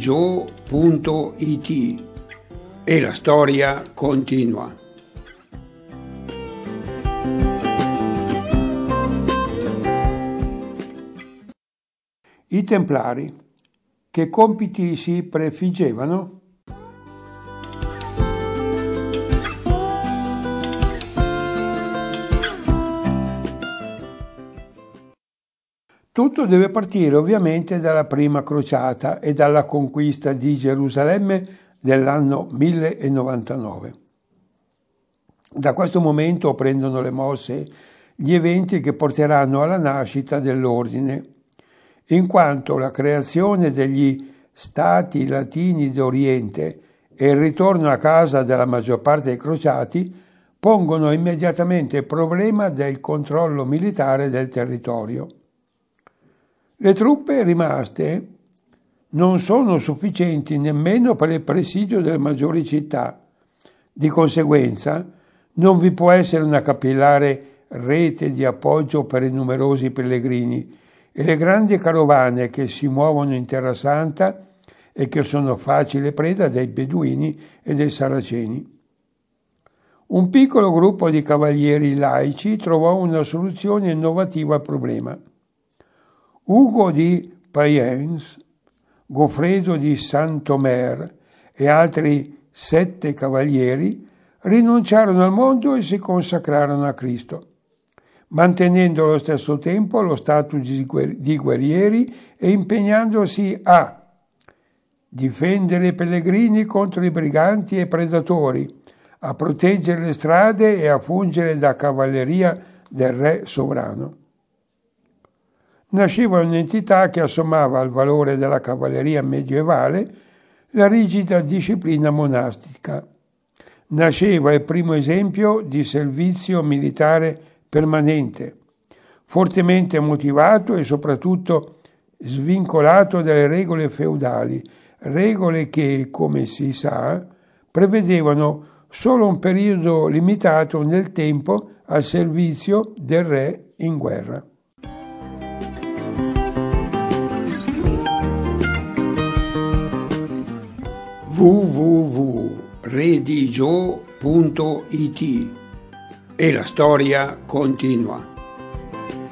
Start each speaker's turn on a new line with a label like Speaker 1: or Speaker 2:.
Speaker 1: redigio.it e la storia continua. I Templari, che compiti si prefiggevano? Tutto deve partire ovviamente dalla prima crociata e dalla conquista di Gerusalemme dell'anno 1099. Da questo momento prendono le mosse gli eventi che porteranno alla nascita dell'ordine, in quanto la creazione degli stati latini d'Oriente e il ritorno a casa della maggior parte dei crociati pongono immediatamente il problema del controllo militare del territorio. Le truppe rimaste non sono sufficienti nemmeno per il presidio delle maggiori città. Di conseguenza, non vi può essere una capillare rete di appoggio per i numerosi pellegrini e le grandi carovane che si muovono in Terra Santa e che sono facile preda dei beduini e dei saraceni. Un piccolo gruppo di cavalieri laici trovò una soluzione innovativa al problema. Ugo di Payens, Goffredo di Saint-Omer e altri 7 cavalieri rinunciarono al mondo e si consacrarono a Cristo, mantenendo allo stesso tempo lo status di guerrieri e impegnandosi a difendere i pellegrini contro i briganti e predatori, a proteggere le strade e a fungere da cavalleria del re sovrano. Nasceva un'entità che assommava al valore della cavalleria medievale la rigida disciplina monastica. Nasceva il primo esempio di servizio militare permanente, fortemente motivato e soprattutto svincolato dalle regole feudali, regole che, come si sa, prevedevano solo un periodo limitato nel tempo al servizio del re in guerra. www.redigio.it e la storia continua.